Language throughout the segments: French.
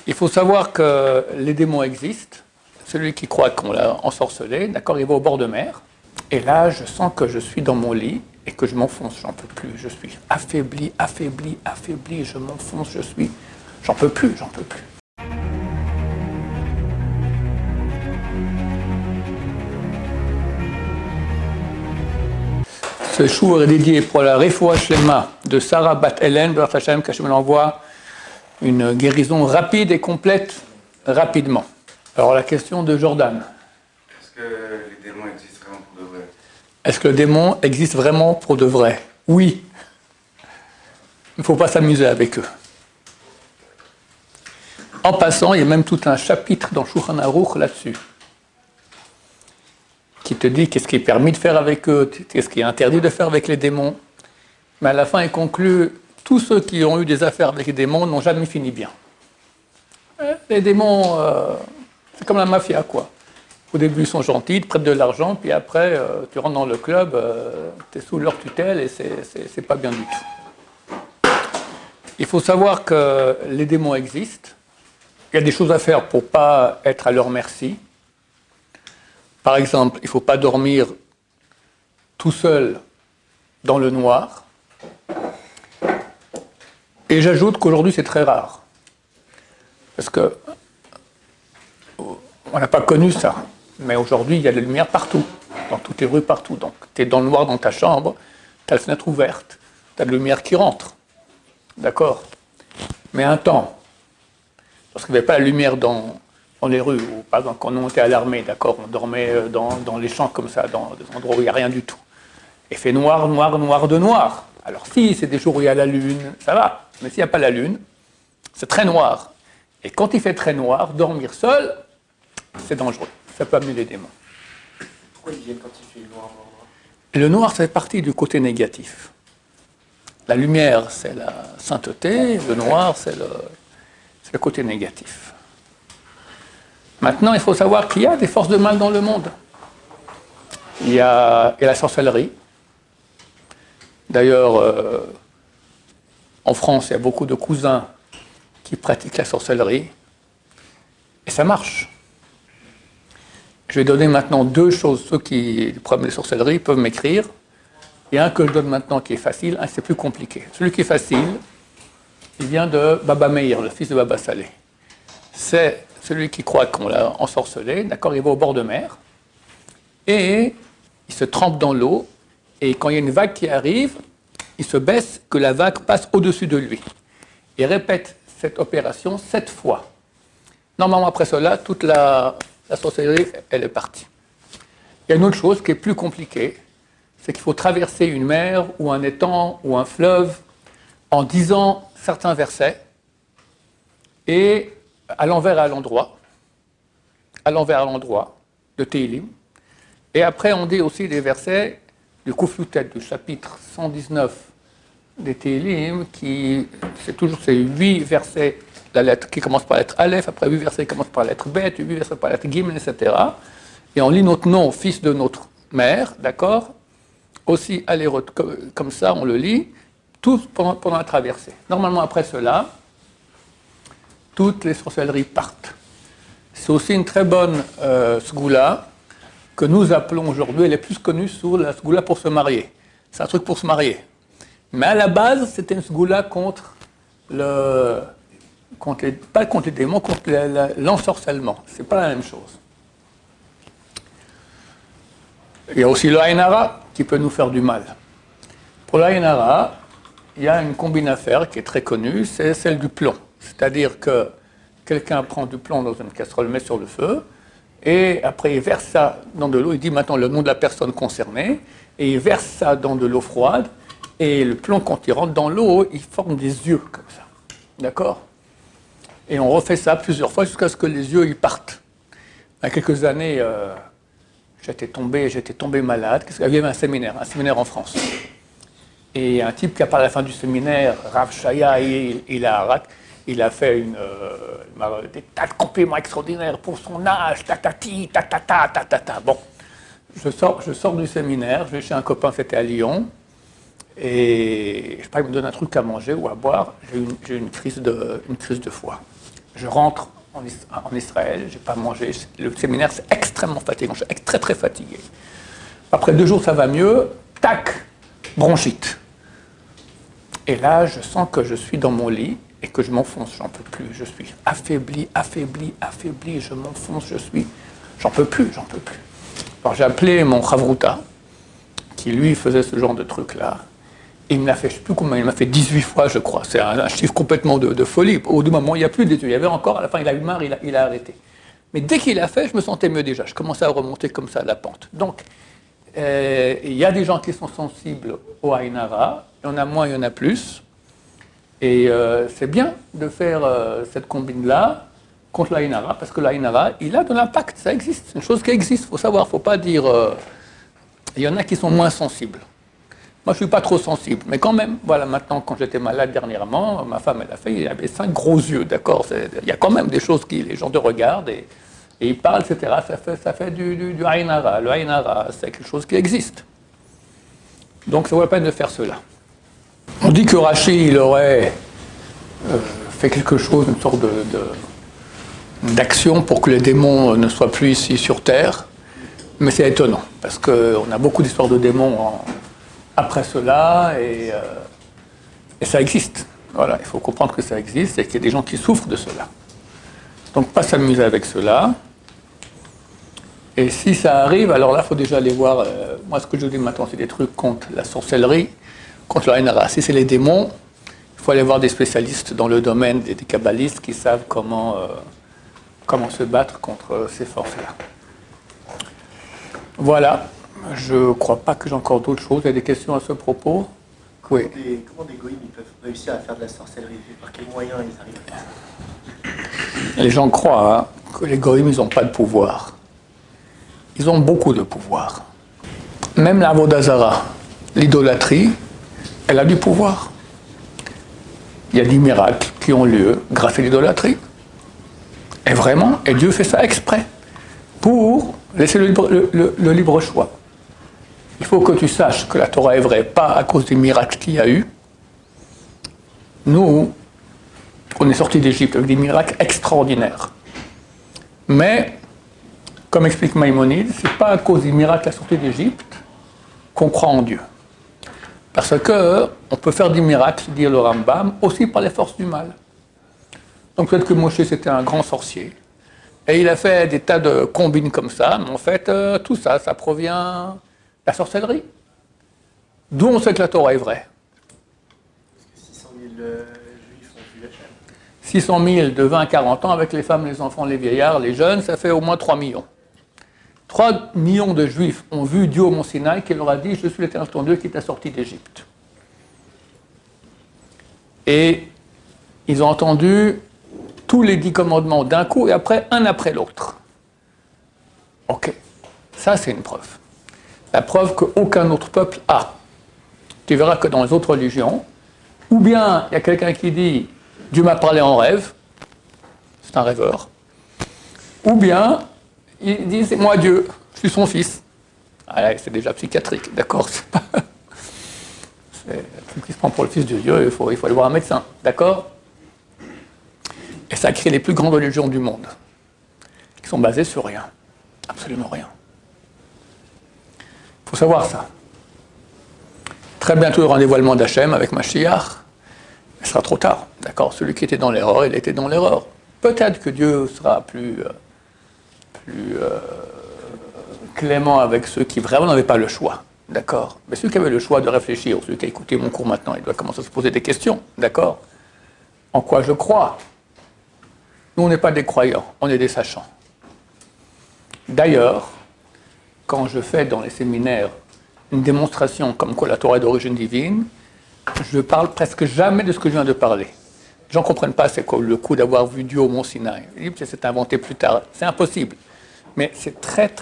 Il faut savoir que les démons existent. Celui qui croit qu'on l'a ensorcelé, d'accord, il va au bord de mer. Et là, je sens que je suis dans mon lit et que je m'enfonce, j'en peux plus. Je suis affaibli, affaibli, affaibli, je m'enfonce, j'en peux plus, j'en peux plus. Ce jour est dédié pour la Refoua Shlema de Sarah Bat Helen, Baruch Hashem, qu'Hashem l'envoie une guérison rapide et complète, rapidement. Alors la question de Jordan. Est-ce que les démons existent vraiment pour de vrai? Est-ce que le démon existe vraiment pour de vrai? Oui. Il ne faut pas s'amuser avec eux. En passant, il y a même tout un chapitre dans Shulchan Aruch là-dessus, qui te dit qu'est-ce qui est permis de faire avec eux, qu'est-ce qui est interdit de faire avec les démons. Mais à la fin, il conclut, tous ceux qui ont eu des affaires avec les démons n'ont jamais fini bien. Les démons, c'est comme la mafia, quoi. Au début, ils sont gentils, ils te prêtent de l'argent, puis après, tu rentres dans le club, tu es sous leur tutelle et c'est pas bien du tout. Il faut savoir que les démons existent. Il y a des choses à faire pour ne pas être à leur merci. Par exemple, il ne faut pas dormir tout seul dans le noir. Et j'ajoute qu'aujourd'hui, c'est très rare. Parce que on n'a pas connu ça. Mais aujourd'hui, il y a de la lumière partout, dans toutes les rues, partout. Donc, tu es dans le noir dans ta chambre, tu as la fenêtre ouverte, tu as de la lumière qui rentre. D'accord? Mais un temps, lorsqu'il n'y avait pas la lumière dans les rues, ou par exemple quand on était à l'armée, d'accord, on dormait dans les champs comme ça, dans des endroits où il n'y a rien du tout. Et fait noir, noir, noir de noir. Alors si c'est des jours où il y a la lune, ça va. Mais s'il n'y a pas la lune, c'est très noir. Et quand il fait très noir, dormir seul, c'est dangereux. Ça peut amener les démons. Pourquoi ils viennent quand il fait noir? Le noir, ça fait partie du côté négatif. La lumière, c'est la sainteté. Le noir, c'est le côté négatif. Maintenant, il faut savoir qu'il y a des forces de mal dans le monde. Il y a la sorcellerie. D'ailleurs, en France, il y a beaucoup de cousins qui pratiquent la sorcellerie. Et ça marche. Je vais donner maintenant deux choses. Ceux qui ont des problèmes de sorcellerie peuvent m'écrire. Il y a un que je donne maintenant qui est facile, un c'est plus compliqué. Celui qui est facile, il vient de Baba Meir, le fils de Baba Saleh. C'est celui qui croit qu'on l'a ensorcelé, d'accord, il va au bord de mer, et il se trempe dans l'eau, et quand il y a une vague qui arrive, il se baisse, que la vague passe au-dessus de lui. Il répète cette opération 7 fois. Normalement, après cela, toute la sorcellerie, elle est partie. Il y a une autre chose qui est plus compliquée, c'est qu'il faut traverser une mer, ou un étang, ou un fleuve, en disant certains versets, et à l'envers et à l'endroit, de Tehillim. Et après, on dit aussi des versets du Koufloutet, du chapitre 119 des Tehillim, c'est 8 versets, la lettre qui commence par la lettre Aleph, après 8 versets qui commencent par la lettre Bet, 8 versets par la lettre Gimel, etc. Et on lit notre nom, fils de notre mère, d'accord? Aussi, comme ça, on le lit, tous pendant la traversée. Normalement, après cela, toutes les sorcelleries partent. C'est aussi une très bonne sgoula que nous appelons aujourd'hui, elle est plus connue sous la sgoula pour se marier. C'est un truc pour se marier. Mais à la base, c'était une sgoula pas contre les démons, contre l'ensorcellement. C'est pas la même chose. Il y a aussi le Ayin Hara qui peut nous faire du mal. Pour le Ayin Hara, il y a une combine à faire qui est très connue, c'est celle du plomb. C'est-à-dire que quelqu'un prend du plomb dans une casserole, met sur le feu, et après il verse ça dans de l'eau, il dit maintenant le nom de la personne concernée, et il verse ça dans de l'eau froide, et le plomb, quand il rentre dans l'eau, il forme des yeux comme ça. D'accord? Et on refait ça plusieurs fois jusqu'à ce que les yeux ils partent. Il y a quelques années, j'étais tombé malade. Il y avait un séminaire en France. Et un type qui a parlé à la fin du séminaire, Rav Shaya, il a fait des tas de compliments extraordinaires pour son âge, tatati, tatata. Bon, je sors du séminaire, je vais chez un copain, c'était à Lyon, et je sais pas, il me donne un truc à manger ou à boire, j'ai eu une crise de foie. je rentre en Israël, je n'ai pas mangé. Le séminaire, c'est extrêmement fatigant. Je suis très, très fatigué. Après 2 jours, ça va mieux. Tac, bronchite. Et là, je sens que je suis dans mon lit et que je m'enfonce. J'en peux plus. Je suis affaibli. Je m'enfonce. J'en peux plus. Alors, j'ai appelé mon chavruta, qui lui faisait ce genre de truc-là. Et il me l'a fait, je ne sais plus combien, il m'a fait 18 fois, je crois. C'est un chiffre complètement de folie. Au bout du moment, il n'y a plus d'études. Il y avait encore, à la fin, il a eu marre, il a arrêté. Mais dès qu'il l'a fait, je me sentais mieux déjà. Je commençais à remonter comme ça la pente. Donc, il y a des gens qui sont sensibles au Aïn Hara. Il y en a moins, il y en a plus. Et c'est bien de faire cette combine-là contre l'Aïn Hara, parce que l'Aïn Hara, il a de l'impact, ça existe. C'est une chose qui existe, il faut savoir, il ne faut pas dire... il y en a qui sont moins sensibles. Moi, je ne suis pas trop sensible, mais quand même, voilà, maintenant, quand j'étais malade dernièrement, ma femme, elle a fait, il avait 5 gros yeux, d'accord. Il y a quand même des choses qui, les gens te regardent et ils parlent, etc. Ça fait du Aïn Hara. Le Aïn Hara, c'est quelque chose qui existe. Donc, ça vaut la peine de faire cela. On dit que Rashi, il aurait fait quelque chose, une sorte d'action pour que les démons ne soient plus ici sur Terre, mais c'est étonnant, parce qu'on a beaucoup d'histoires de démons après cela, et ça existe. Voilà, il faut comprendre que ça existe et qu'il y a des gens qui souffrent de cela. Donc, pas s'amuser avec cela. Et si ça arrive, alors là, il faut déjà aller voir. Moi, ce que je dis maintenant, c'est des trucs contre la sorcellerie, contre le Aïn Hara. Si c'est les démons, il faut aller voir des spécialistes dans le domaine, des kabbalistes qui savent comment se battre contre ces forces-là. Voilà. Je ne crois pas que j'ai encore d'autres choses. Il y a des questions à ce propos? Oui. Comment des goïms peuvent réussir à faire de la sorcellerie? Par quels moyens ils arrivent à faire ça? Les gens croient que les goïms, ils n'ont pas de pouvoir. Ils ont beaucoup de pouvoir. Même la Vodazara, l'idolâtrie, elle a du pouvoir. Il y a des miracles qui ont lieu grâce à l'idolâtrie. Et vraiment, et Dieu fait ça exprès, pour laisser le libre choix. Il faut que tu saches que la Torah est vraie, pas à cause des miracles qu'il y a eu. Nous, on est sortis d'Égypte avec des miracles extraordinaires. Mais, comme explique Maïmonide, ce n'est pas à cause des miracles à la sortie d'Égypte qu'on croit en Dieu. Parce qu'on peut faire des miracles, dit le Rambam, aussi par les forces du mal. Donc peut-être que Moshe c'était un grand sorcier. Et il a fait des tas de combines comme ça, mais en fait, tout ça, ça provient de la sorcellerie. D'où on sait que la Torah est vraie. Parce que 600 000 juifs ont vu Hachem. 600 000 de 20 à 40 ans, avec les femmes, les enfants, les vieillards, les jeunes, ça fait au moins 3 millions. 3 millions de juifs ont vu Dieu au mont Sinaï qui leur a dit « Je suis l'Éternel ton Dieu qui t'a sorti d'Égypte ». Et ils ont entendu tous les 10 commandements d'un coup et après, un après l'autre. Ok, ça c'est une preuve. La preuve qu'aucun autre peuple a. Tu verras que dans les autres religions, ou bien il y a quelqu'un qui dit « Dieu m'a parlé en rêve », c'est un rêveur, ou bien il dit « C'est moi Dieu, je suis son fils ». Ah là, c'est déjà psychiatrique, d'accord, c'est pas... C'est un truc qui se prend pour le fils de Dieu, il faut aller voir un médecin, d'accord. Et ça crée les plus grandes religions du monde, qui sont basées sur rien, absolument rien. Il faut savoir ça. Très bientôt, il y aura un dévoilement d'Hachem avec Mashiach, mais ce sera trop tard, d'accord. Celui qui était dans l'erreur, il était dans l'erreur. Peut-être que Dieu sera plus clément avec ceux qui vraiment n'avaient pas le choix, d'accord. Mais ceux qui avaient le choix de réfléchir, ou ceux qui a écouté mon cours maintenant, il doit commencer à se poser des questions, d'accord. En quoi je crois? Nous, on n'est pas des croyants, on est des sachants. D'ailleurs, quand je fais dans les séminaires une démonstration comme quoi la Torah est d'origine divine, je parle presque jamais de ce que je viens de parler. Les gens ne comprennent pas c'est quoi le coup d'avoir vu Dieu au mont Sinaï. Ils disent que c'est inventé plus tard. C'est impossible. Mais c'est très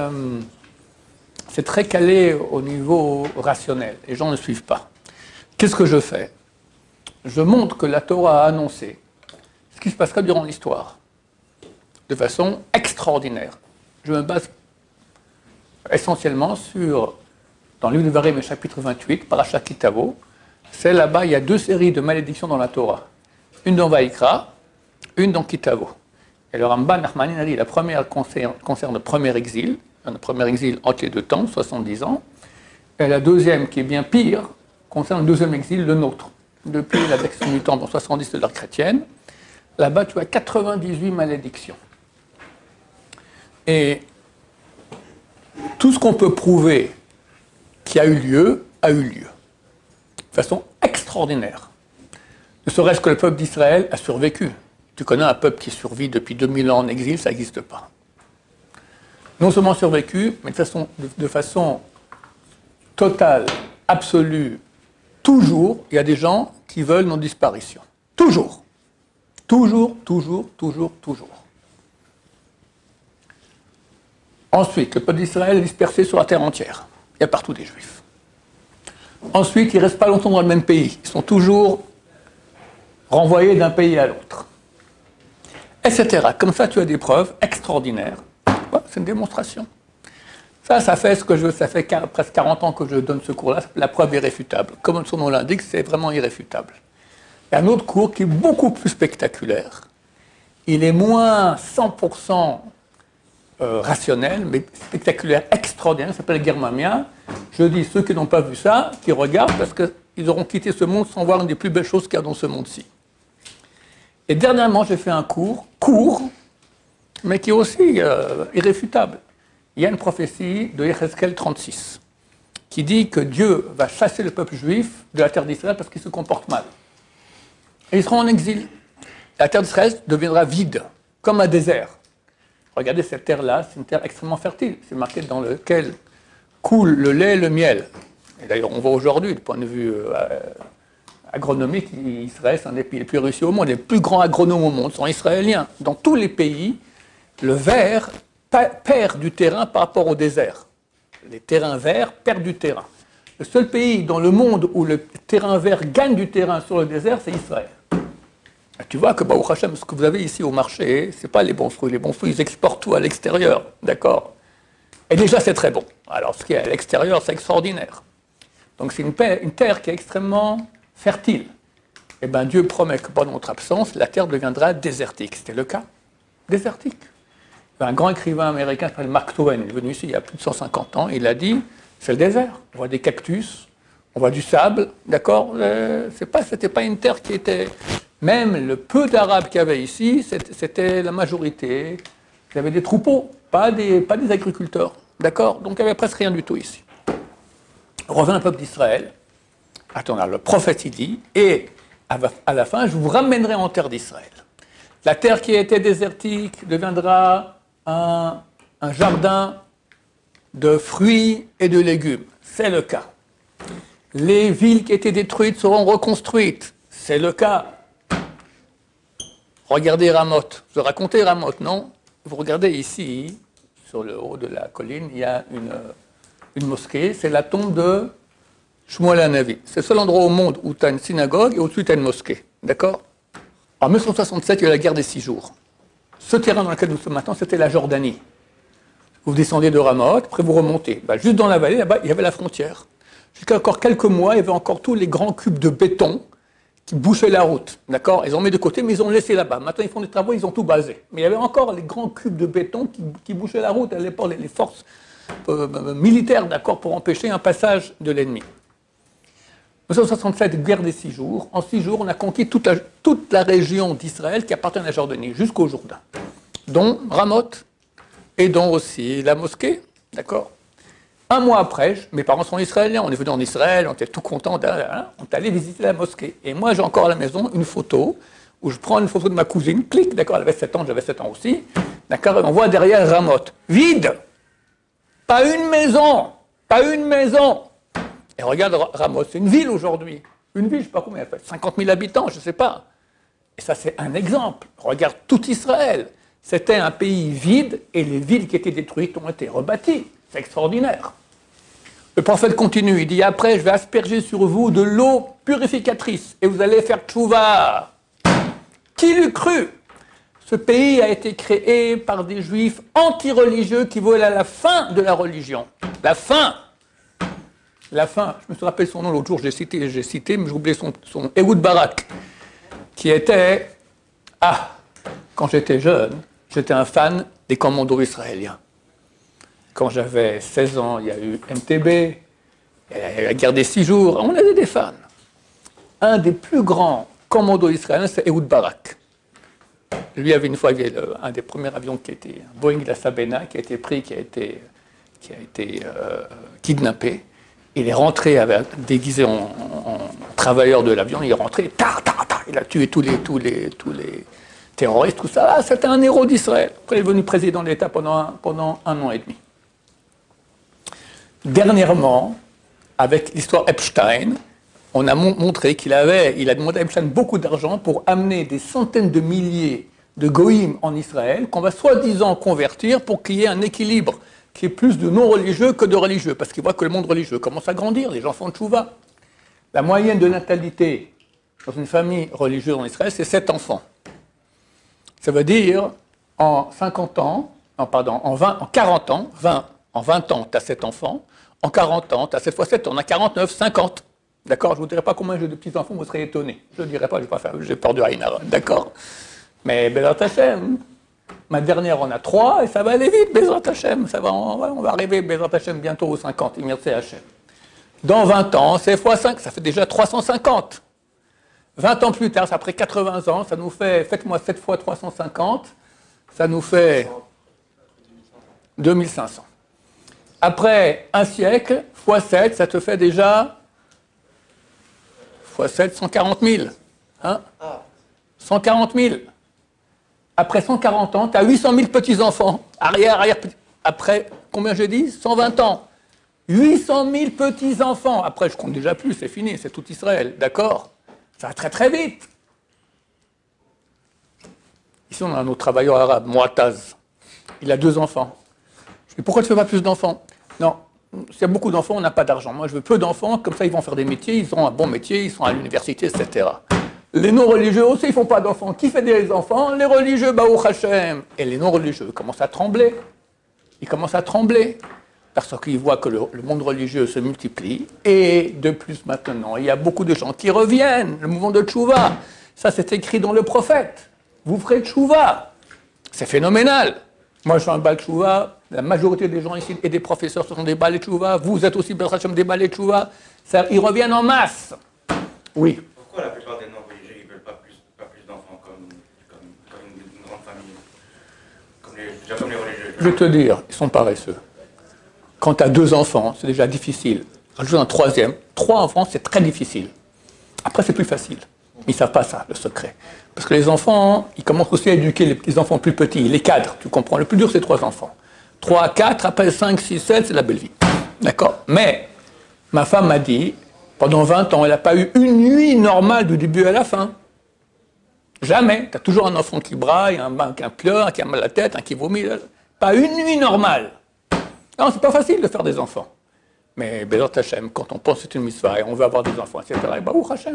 calé au niveau rationnel. Les gens ne suivent pas. Qu'est-ce que je fais? Je montre que la Torah a annoncé ce qui se passera durant l'histoire, de façon extraordinaire. Je me base essentiellement dans le livre de Devarim, chapitre 28, Parashat Ki Tavo. C'est là-bas, il y a 2 séries de malédictions dans la Torah. Une dans Vaïkra, une dans Kitavo. Et le Ramban Nachmanin a dit la première concerne le premier exil entre les deux temps, 70 ans, et la deuxième, qui est bien pire, concerne le deuxième exil, le nôtre. Depuis la destruction du temple en 70 de l'ère chrétienne, là-bas tu as 98 malédictions. Et tout ce qu'on peut prouver qui a eu lieu, de façon extraordinaire. Ne serait-ce que le peuple d'Israël a survécu. Tu connais un peuple qui survit depuis 2000 ans en exil, ça n'existe pas. Non seulement survécu, mais de façon totale, absolue, toujours, il y a des gens qui veulent nos disparitions. Toujours. Toujours. Ensuite, le peuple d'Israël est dispersé sur la terre entière. Il y a partout des Juifs. Ensuite, ils ne restent pas longtemps dans le même pays. Ils sont toujours renvoyés d'un pays à l'autre. Etc. Comme ça, tu as des preuves extraordinaires. C'est une démonstration. Ça fait ça fait presque 40 ans que je donne ce cours-là, la preuve irréfutable. Comme son nom l'indique, c'est vraiment irréfutable. Il y a un autre cours qui est beaucoup plus spectaculaire. Il est moins 100% rationnel, mais spectaculaire, extraordinaire, ça s'appelle Germania. Je dis, ceux qui n'ont pas vu ça, qui regardent, parce qu'ils auront quitté ce monde sans voir une des plus belles choses qu'il y a dans ce monde-ci. Et dernièrement, j'ai fait un court, mais qui est aussi irréfutable. Il y a une prophétie de Yecheskel 36, qui dit que Dieu va chasser le peuple juif de la terre d'Israël parce qu'il se comporte mal. Et ils seront en exil. La terre d'Israël deviendra vide, comme un désert. Regardez cette terre-là, c'est une terre extrêmement fertile. C'est marqué dans lequel coule le lait et le miel. Et d'ailleurs, on voit aujourd'hui, du point de vue agronomique, Israël, c'est un des pays les plus réussis au monde. Les plus grands agronomes au monde sont israéliens. Dans tous les pays, le vert perd du terrain par rapport au désert. Les terrains verts perdent du terrain. Le seul pays dans le monde où le terrain vert gagne du terrain sur le désert, c'est Israël. Et tu vois que, Baruch Hashem, ce que vous avez ici au marché, ce n'est pas les bons fruits. Les bons fruits, ils exportent tout à l'extérieur. D'accord ? Et déjà, c'est très bon. Alors, ce qui est à l'extérieur, c'est extraordinaire. Donc, c'est une terre qui est extrêmement fertile. Eh bien, Dieu promet que pendant notre absence, la terre deviendra désertique. C'était le cas. Désertique. Un grand écrivain américain qui s'appelle Mark Twain, il est venu ici il y a plus de 150 ans, il a dit, c'est le désert. On voit des cactus, on voit du sable, d'accord ? C'était pas une terre qui était... Même le peu d'Arabes qu'il y avait ici, c'était la majorité. Il y avait des troupeaux, pas des agriculteurs, d'accord ? Donc il n'y avait presque rien du tout ici. On revient au peuple d'Israël. Attends, le prophète il dit, et à la fin, je vous ramènerai en terre d'Israël. La terre qui était désertique deviendra un jardin de fruits et de légumes. C'est le cas. Les villes qui étaient détruites seront reconstruites. C'est le cas. Regardez Ramoth. Je racontais Ramoth, non ? Vous regardez ici, sur le haut de la colline, il y a une mosquée. C'est la tombe de Shmuel HaNavi. C'est le seul endroit au monde où tu as une synagogue et au-dessus tu as une mosquée. D'accord ? En 1967, il y a eu la guerre des 6 jours. Ce terrain dans lequel nous sommes maintenant, c'était la Jordanie. Vous descendez de Ramoth, après vous remontez. Juste dans la vallée, là-bas, il y avait la frontière. Jusqu'à encore quelques mois, il y avait encore tous les grands cubes de béton qui bouchaient la route. D'accord ? Ils ont mis de côté, mais ils ont laissé là-bas. Maintenant, ils font des travaux, ils ont tout basé. Mais il y avait encore les grands cubes de béton qui bouchaient la route à l'époque, les forces militaires, d'accord, pour empêcher un passage de l'ennemi. 1967, guerre des 6 jours. En 6 jours, on a conquis toute la région d'Israël qui appartient à la Jordanie, jusqu'au Jourdain, dont Ramoth et dont aussi la mosquée. D'accord ? Un mois après, mes parents sont israéliens, on est venus en Israël, on était tout contents, on est allé visiter la mosquée. Et moi, j'ai encore à la maison une photo où je prends une photo de ma cousine, clic, d'accord, elle avait 7 ans, j'avais 7 ans aussi, d'accord, et on voit derrière Ramoth, vide, pas une maison. Et regarde Ramoth, c'est une ville aujourd'hui. Une ville, je ne sais pas combien elle fait, 50 000 habitants, je ne sais pas. Et ça, c'est un exemple. Regarde tout Israël. C'était un pays vide et les villes qui étaient détruites ont été rebâties. C'est extraordinaire. Le prophète continue, il dit, après, je vais asperger sur vous de l'eau purificatrice et vous allez faire tchouva. Qui l'eût cru ? Ce pays a été créé par des juifs anti-religieux qui veulent à la fin de la religion. La fin, je me suis rappelé son nom l'autre jour, j'ai cité, mais j'ai oublié son Ehud Barak, qui était, Quand j'étais jeune, j'étais un fan des commandos israéliens. Quand j'avais 16 ans, il y a eu MTB, il y a eu la guerre des 6 jours, on était des fans. Un des plus grands commandos israéliens, c'est Ehud Barak. Lui avait une fois un des premiers avions qui était un Boeing de la Sabena, qui a été pris, qui a été kidnappé. Il est rentré déguisé en travailleur de l'avion, il est rentré, il a tué tous les terroristes, tout ça. Ah, c'était un héros d'Israël. Après, il est devenu président de l'État pendant un an et demi. Dernièrement, avec l'histoire Epstein, on a montré qu'il a demandé à Epstein beaucoup d'argent pour amener des centaines de milliers de goïms en Israël, qu'on va soi-disant convertir pour qu'il y ait un équilibre, qu'il y ait plus de non-religieux que de religieux, parce qu'il voit que le monde religieux commence à grandir, les gens font tchouva. La moyenne de natalité dans une famille religieuse en Israël, c'est 7 enfants. Ça veut dire, en 40 ans, en 20 ans, tu as 7 enfants, en 40 ans, tu as 7 fois 7, on a 49, 50. D'accord? Je ne vous dirai pas combien j'ai de petits-enfants, vous serez étonnés. Je ne le dirai pas, j'ai peur du Haïnara. D'accord? Mais Bezrat Hashem, ma dernière en a 3, et ça va aller vite, Bezrat Hashem. On va arriver, Bezrat Hashem, bientôt aux 50, Imirtse Hashem. Dans 20 ans, c'est fois 5, ça fait déjà 350. 20 ans plus tard, après 80 ans, ça nous fait, faites-moi 7 fois 350, ça nous fait 2500. Après un siècle, fois 7, ça te fait déjà, fois 7, 140 000. Hein? 140 000. Après 140 ans, tu as 800 000 petits-enfants. Arrière, après, combien j'ai dit? 120 ans. 800 000 petits-enfants. Après, je compte déjà plus, c'est fini, c'est tout Israël. D'accord? Ça va très très vite. Ici, on a un autre travailleur arabe, Mouataz. Il a 2 enfants. Je dis, pourquoi tu ne fais pas plus d'enfants? Non, s'il y a beaucoup d'enfants, on n'a pas d'argent. Moi, je veux peu d'enfants, comme ça, ils vont faire des métiers, ils auront un bon métier, ils sont à l'université, etc. Les non-religieux aussi, ils ne font pas d'enfants. Qui fait des enfants? Les religieux, Baruch Hashem. Et les non-religieux commencent à trembler. Ils commencent à trembler. Parce qu'ils voient que le monde religieux se multiplie. Et de plus maintenant, il y a beaucoup de gens qui reviennent. Le mouvement de Tchouva. Ça, c'est écrit dans le prophète. Vous ferez Tchouva. C'est phénoménal. Moi, je suis un Baal Tchouva. La majorité des gens ici et des professeurs sont des Baal Tchouva. Vous êtes aussi, Bezrat Hashem, des Baal Tchouva. Ils reviennent en masse. Oui. Pourquoi la plupart des non-religieux ne veulent pas plus d'enfants comme une grande famille, comme les religieux? Je vais te dire, ils sont paresseux. Quand tu as 2 enfants, c'est déjà difficile. Rajoute un 3e. 3 enfants, c'est très difficile. Après, c'est plus facile. Ils ne savent pas ça, le secret. Parce que les enfants, ils commencent aussi à éduquer les petits enfants plus petits, les cadres, tu comprends. Le plus dur, c'est 3 enfants. 3, 4, après 5, 6, 7, c'est la belle vie. D'accord? Mais ma femme m'a dit, pendant 20 ans, elle n'a pas eu une nuit normale du début à la fin. Jamais. Tu as toujours un enfant qui braille, un qui pleure, un qui a mal à la tête, un qui vomit. Pas une nuit normale. Non, c'est pas facile de faire des enfants. Mais Bezrat Hashem, quand on pense que c'est une mitzvah et on veut avoir des enfants, etc., Baruch Hashem.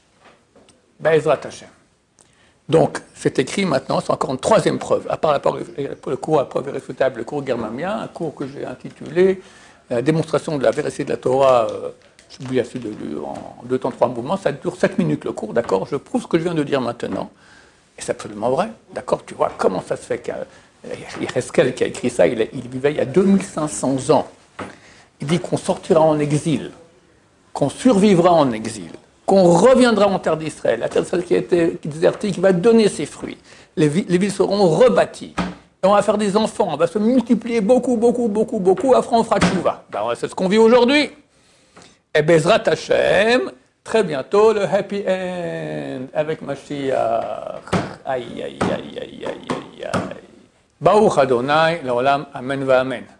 Bezrat Hashem. Donc, c'est écrit maintenant, c'est encore une 3e preuve, à part le cours à preuve irréfutable, le cours Germamia, un cours que j'ai intitulé La démonstration de la véracité de la Torah, je publie en 2 temps 3 mouvements, ça dure 7 minutes le cours, d'accord? Je prouve ce que je viens de dire maintenant, et c'est absolument vrai, d'accord? Tu vois comment ça se fait Yehezkel qui a écrit ça, il vivait il y a 2500 ans. Il dit qu'on sortira en exil, qu'on survivra en exil, qu'on reviendra en terre d'Israël, la terre d'Israël qui a été désertée, qui va donner ses fruits. Les villes seront rebâties. Et on va faire des enfants, on va se multiplier beaucoup, après on fera tchouva. C'est ce qu'on vit aujourd'hui. Et Bezrat Hashem, très bientôt le happy end avec Mashiach. Aïe, aïe, aïe, aïe, aïe, aïe, aïe. Baruch Adonai, l'olam, amen va amen.